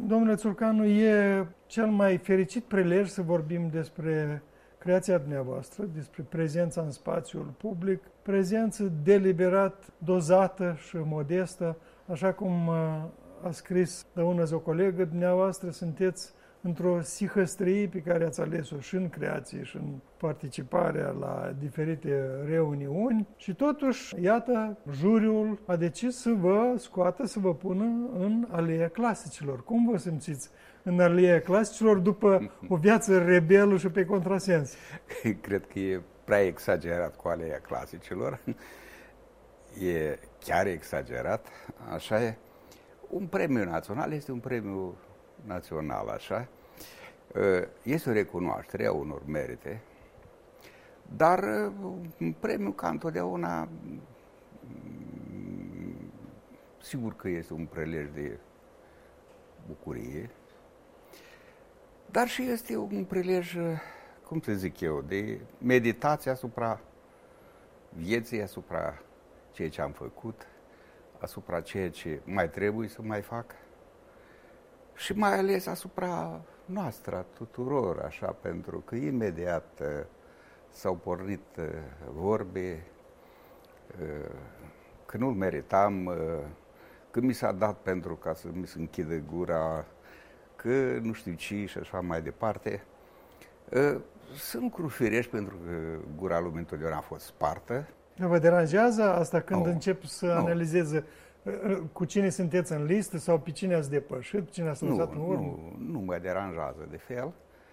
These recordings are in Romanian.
Domnule Țurcanu, e cel mai fericit prilej să vorbim despre creația dumneavoastră, despre prezența în spațiul public, prezență deliberat, dozată și modestă, așa cum a scris dăunăzi o colegă, dumneavoastră sunteți într-o sihăstrie pe care ați ales-o și în creație și în participarea la diferite reuniuni și totuși, iată, juriul a decis să vă scoată, să vă pună în aleea clasicilor. Cum vă simțiți în aleea clasicilor după o viață rebelă și pe contrasens? Cred că e prea exagerat cu aleea clasicilor. E chiar exagerat. Așa e. Un premiu național este un premiu național, așa. Este o recunoaștere a unor merite, dar un premiu ca întotdeauna, sigur că este un prelej de bucurie, dar și este un prilej, cum să zic eu, de meditație asupra vieții, asupra ceea ce am făcut, asupra ceea ce mai trebuie să mai fac și mai ales asupra noastră, a tuturor, așa, pentru că imediat s-au pornit vorbe că nu-l meritam, că mi s-a dat pentru ca să mi se închidă gura, că nu știu ce și așa mai departe. Sunt crufirești pentru că gura lui întotdeauna a fost spartă. Vă deranjează asta când încep să analizeze cu cine sunteți în listă sau pe cine ați depășit, pe cine ați lăsat în urmă? Nu mă deranjează de fel,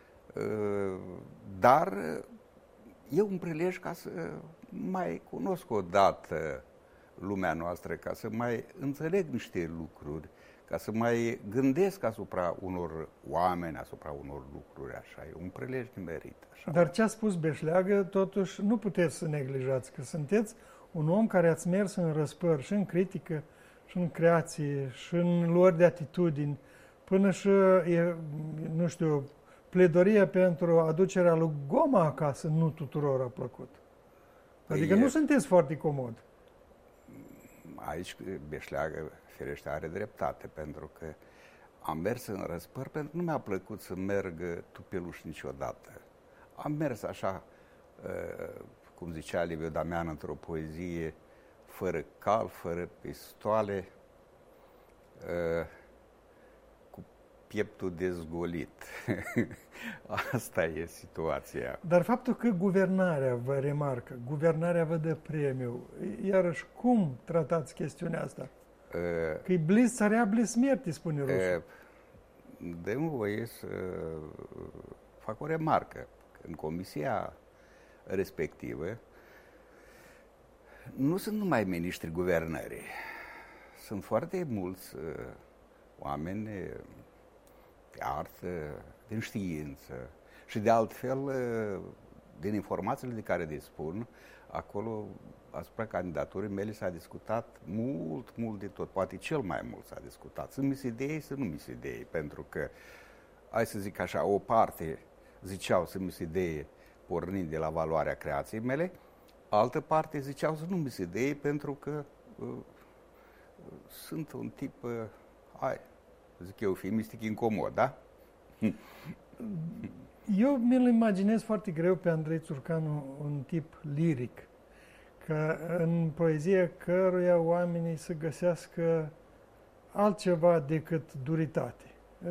dar e un prilej ca să mai cunosc o dată lumea noastră, ca să mai înțeleg niște lucruri, ca să mai gândesc asupra unor oameni, asupra unor lucruri, așa, e un prilej de merit. Așa. Dar ce a spus Beșleagă, totuși, nu puteți să neglijați, că sunteți un om care ați mers în răspăr și în critică, și în creație, și în luări de atitudini, până și, nu știu, pledoria pentru aducerea lui Goma acasă nu tuturor a plăcut. Adică nu sunteți foarte comod. Aici Beșleagă, firește, are dreptate, pentru că am mers în răspăr, pentru că nu mi-a plăcut să merg tupeluș niciodată. Am mers așa, cum zicea Liviu Damian într-o poezie, fără cal, fără pistoale, cu pieptul dezgolit. Asta e situația. Dar faptul că guvernarea vă remarcă, guvernarea vă dă premiu, iarăși cum tratați chestiunea asta? Că-i bliz țarea bliz smierti, spune rusul. Dă-mi voie să fac o remarcă. În comisia respectivă nu sunt numai miniștri guvernării. Sunt foarte mulți oameni de artă, din știință și de altfel, din informațiile de care dispun, acolo, asupra candidaturii mele s-a discutat mult de tot, poate cel mai mult s-a discutat. Sunt misidei, sunt nu misidei, pentru că, hai să zic așa, o parte ziceau sunt misidei pornind de la valoarea creației mele, altă parte ziceau să nu misidei pentru că sunt un tip, zic eu, mistic incomod, da? Eu mi-l imaginez foarte greu pe Andrei Țurcanu un tip liric, că în poezie căruia oamenii să găsească altceva decât duritate.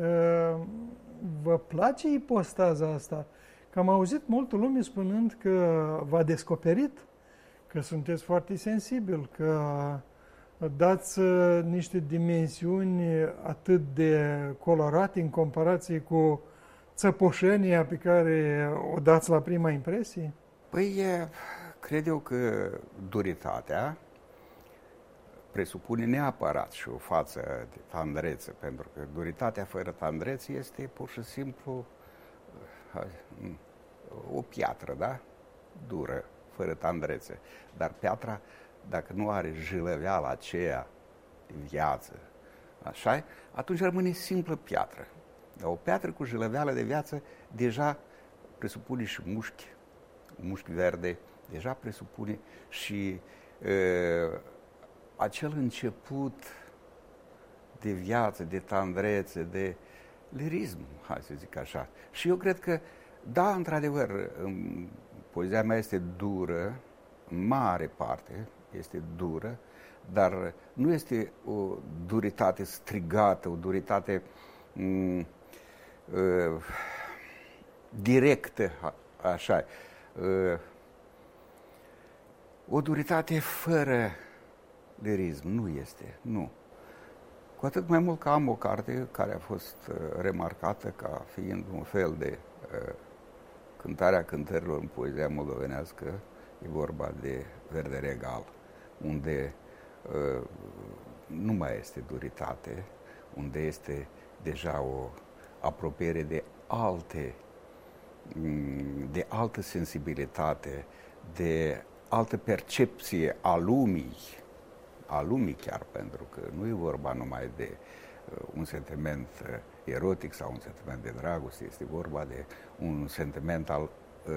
Vă place ipostaza asta? Că am auzit multă lume spunând că v-a descoperit, că sunteți foarte sensibil, că dați niște dimensiuni atât de colorate în comparație cu țăpoșenia pe care o dați la prima impresie? Păi, cred eu că duritatea presupune neapărat și o față de tandrețe, pentru că duritatea fără tandrețe este pur și simplu o piatră, da? Dură, fără tandrețe. Dar piatra, dacă nu are jilăveala aceea de viață, așa, atunci rămâne simplă piatră. Dar o piatră cu jilăveală de viață deja presupune și mușchi verde, deja presupune și acel început de viață, de tandrețe, de lirism, hai să zic așa. Și eu cred că, da, într-adevăr, poezia mea este dură, în mare parte este dură, dar nu este o duritate strigată, o duritate directă, așa, o duritate fără lirism, nu este, nu. Cu atât mai mult că am o carte care a fost remarcată ca fiind un fel de cântarea cântărilor în poezia moldovenească, e vorba de Verde Regal, unde nu mai este duritate, unde este deja o apropiere de altă sensibilitate, de altă percepție a lumii chiar, pentru că nu e vorba numai de un sentiment erotic sau un sentiment de dragoste, este vorba de un sentiment al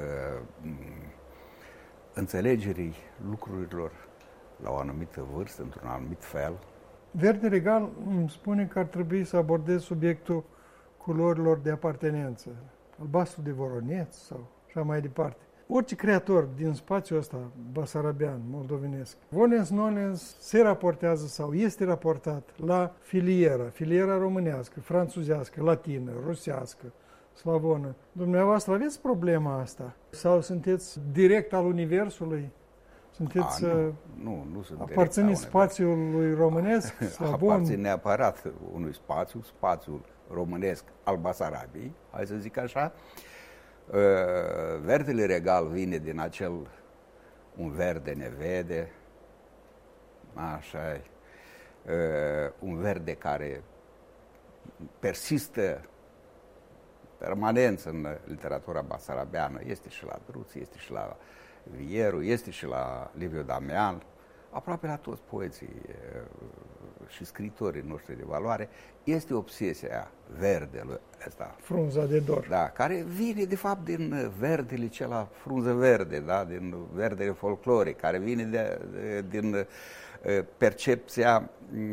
înțelegerii lucrurilor la o anumită vârstă, într-un anumit fel. Verde Regal îmi spune că ar trebui să abordez subiectul culorilor de apartenență, albastru de Voroneț sau așa mai departe. Orice creator din spațiul ăsta basarabean, moldovenesc, volens nolens, se raportează sau este raportat la filiera românească, franțuzească, latină, rusească, slavonă. Dumneavoastră aveți problema asta? Sau sunteți direct al universului? Sunteți, nu sunt aparțineți spațiului românesc? Aparțin neapărat unui spațiul românesc al Basarabiei, hai să zic așa. Verdele Regal vine din acel un verde nevede, așa e, un verde care persistă permanent în literatura basarabeană, este și la Druț, este și la Vieru, este și la Liviu Damian, aproape la toți poeții și scritorii noștri de valoare, este obsesia verdelui ăsta. Frunza de dor. Da, care vine de fapt din verdele cela frunză verde, da, din verdele folcloric, care vine din percepția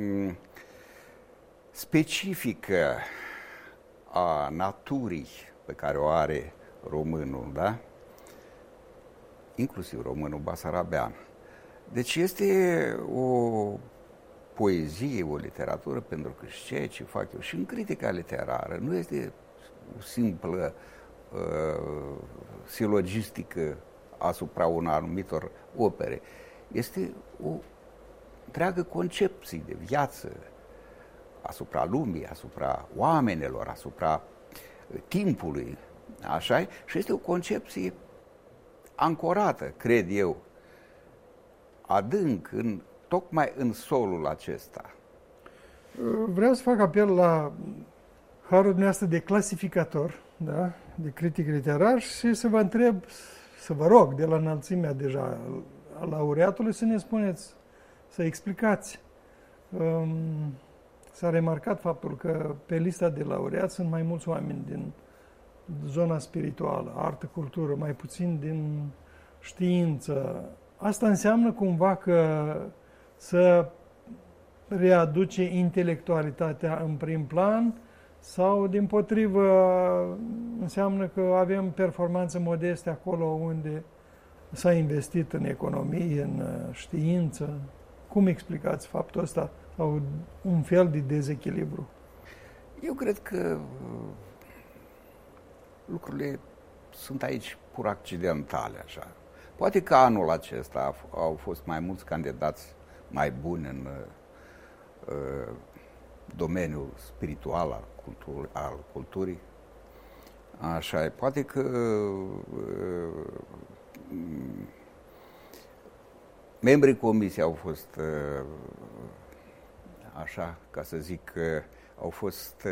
specifică a naturii pe care o are românul, da? Inclusiv românul basarabean. Deci este o poezie, o literatură, pentru că și ceea ce fac eu și în critica literară nu este o simplă silogistică asupra unor anumitor opere. Este o întreagă concepție de viață asupra lumii, asupra oamenilor, asupra timpului, așa, și este o concepție ancorată, cred eu, adânc, tocmai în solul acesta. Vreau să fac apel la harul dumneavoastră de clasificator, da? De critic literar și să vă întreb, să vă rog, de la înălțimea deja a laureatului, să ne spuneți, să explicați. S-a remarcat faptul că pe lista de laureați sunt mai mulți oameni din zona spirituală, artă, cultură, mai puțin din știință. Asta înseamnă cumva că să readuce intelectualitatea în prim plan sau, dimpotrivă, înseamnă că avem performanțe modeste acolo unde s-a investit în economie, în știință? Cum explicați faptul ăsta sau un fel de dezechilibru? Eu cred că lucrurile sunt aici pur accidentale, așa. Poate că anul acesta au fost mai mulți candidați mai buni în domeniul spiritual al culturii. Așa, poate că membrii comisiei au fost, așa, ca să zic, au fost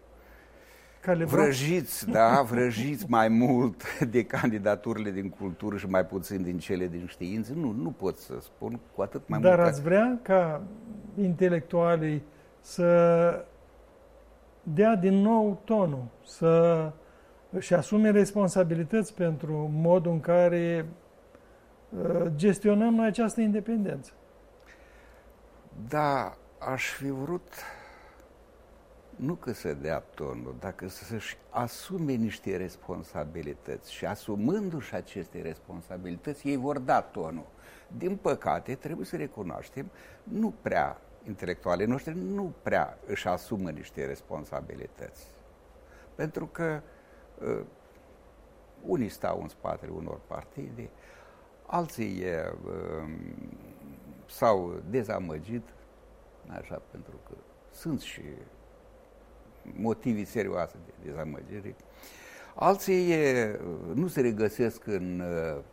vrăjiți, da, vrăjiți mai mult de candidaturile din cultură și mai puțin din cele din știință. Nu pot să spun, cu atât mai mult. Dar ați vrea ca intelectualii să dea din nou tonul, să își asume responsabilități pentru modul în care gestionăm noi această independență? Da, aș fi vrut nu că să dea tonul, dacă să-și asume niște responsabilități și asumându-și aceste responsabilități, ei vor da tonul. Din păcate, trebuie să recunoaștem, nu prea intelectualii noștri nu prea își asumă niște responsabilități. Pentru că unii stau în spatele unor partide, alții s-au dezamăgit, așa, pentru că sunt și motive serioase de dezamăgire. Alții nu se regăsesc în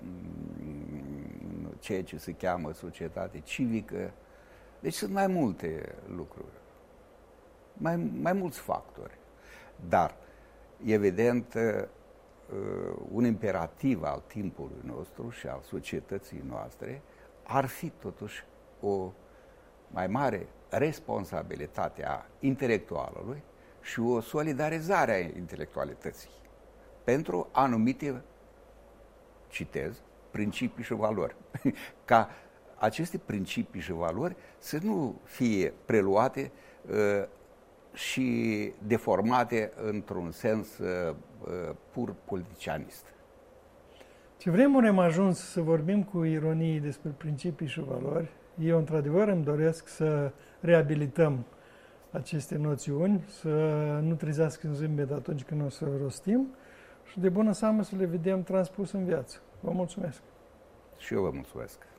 ceea ce se cheamă societate civică. Deci sunt mai multe lucruri, mai mulți factori. Dar, evident, un imperativ al timpului nostru și al societății noastre ar fi totuși o mai mare responsabilitate a intelectualului și o solidarizare a intelectualității pentru anumite, citez, principii și valori. Ca aceste principii și valori să nu fie preluate și deformate într-un sens pur politicianist. Ce vremuri am ajuns să vorbim cu ironie despre principii și valori. Eu, într-adevăr, îmi doresc să reabilităm aceste noțiuni, să nu trezească în zâmbet atunci când o să rostim și de bună seamă să le vedem transpus în viață. Vă mulțumesc! Și eu vă mulțumesc!